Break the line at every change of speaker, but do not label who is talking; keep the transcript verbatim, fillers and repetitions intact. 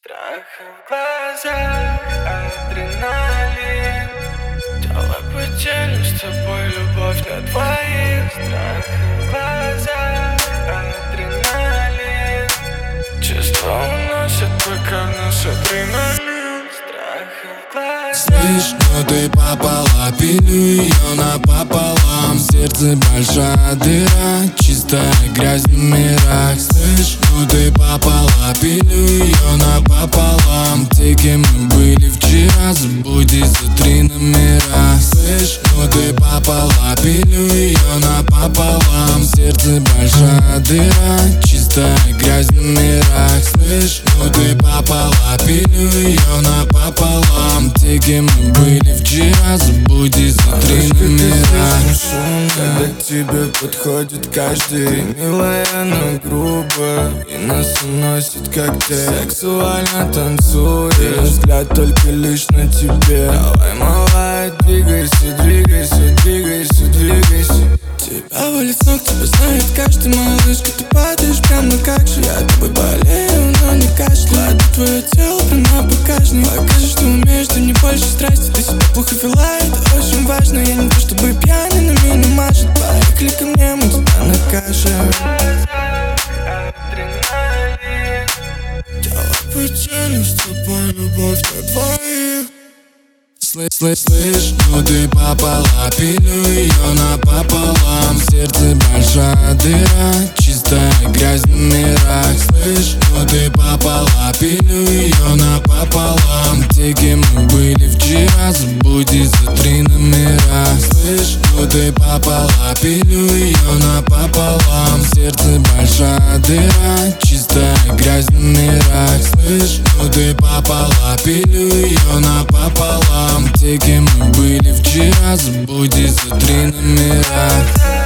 Страх в глазах, адреналин. Тело потеряно с тобой, любовь на двоих. Страх в глазах, адреналин. Чувства уносят, пока в нас адреналин. Страх в глазах.
Слышь, ну ты попала, пилю ее напополам. В сердце большая дыра, чистая грязь в номерах. Слышь, ну ты попала, пилю ее напополам. Те, кем мы были вчера, забуди за три номера. Слышь, ну ты попала, пилю ее напополам. В сердце большая дыра, чистая грязь в номерах. Слышь, ну ты попала, пилю ее напополам. Те, кем мы были вчера, забуди за три номера.
Когда к тебе подходит каждый, ты милая, но грубо, и нас уносит как ты. Сексуально танцуешь, взгляд только лишь на тебе. Давай, малая, двигайся, двигайся, двигайся, двигайся. Тебя валит с ног, тебя знает каждый, малышка. Ты падаешь прямо как же. Я тобой болею, но не кашляю. Кладу твое тело прямо по каждому. Покажи, что умеешь, ты не больше страсти. Ты себя плохо вела, это очень важно. Я не то чтобы пьяный, но меня мажет. Поехали ко мне, мы тебя накажем. Тело потеряно с тобой, любовь на двоих.
Слышь, слышь, слышь, ну ты попала, пилю ее напополам. В сердце большая дыра, чистая грязь в номерах. Слышь, ну ты попала, пилю ее напополам. Те, кем мы были вчера, забуди за три номера. Слышь, ну ты попала, пилю ее напополам. В сердце большая дыра, чистая грязь в номерах. Слышь, ну ты попала, пилю ее напополам. Те, кем мы были вчера, забуди за три номера.